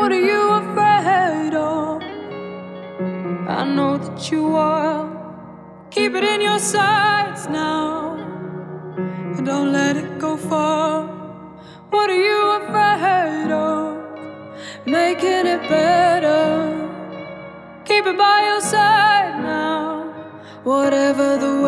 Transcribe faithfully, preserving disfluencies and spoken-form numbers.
What are you afraid of? I know that you are. Keep it in your sights now, and don't let it go far. What are you afraid of? Making it better. Keep it by your side now, whatever the